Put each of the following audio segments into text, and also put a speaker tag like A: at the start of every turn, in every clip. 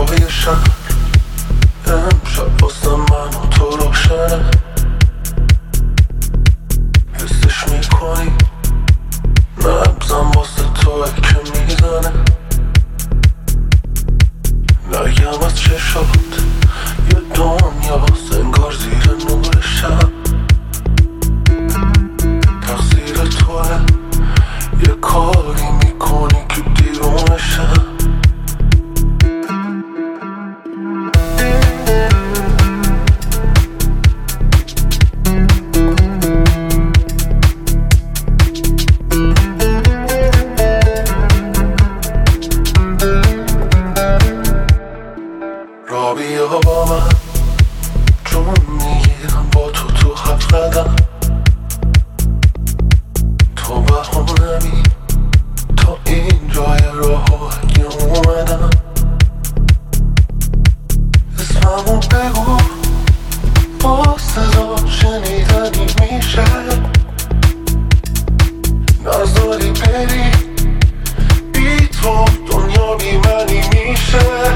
A: های شهر امشب واسه من و تو روشنه، حسش میکنی نبزم واسه توه که میزنه. نگم از چشات یه دنیا انگار زیر نور شب، تقصیر توه یه کاری میکنی که دیرونشم. را بیا با من جون میگیرم با تو هفت قدم، تو بهانمی تا این جای راه اگه اومدم. اسممو بگو با صدا شنیدنی میشه، نذاری بری بی تو دنیا بی منی میشه.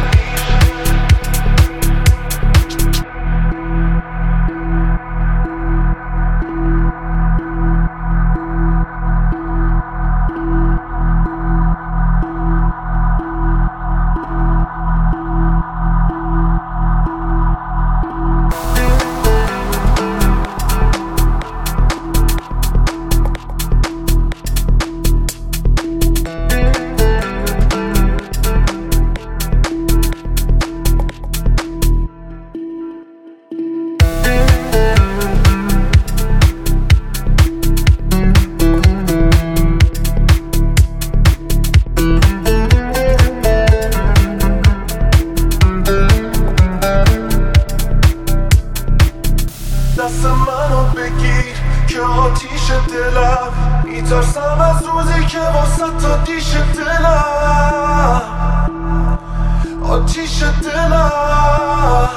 A: دست منو بگیر که آتیش دلم، میترسم از روزی که واسه تا دیش دلم، آتیش دلم.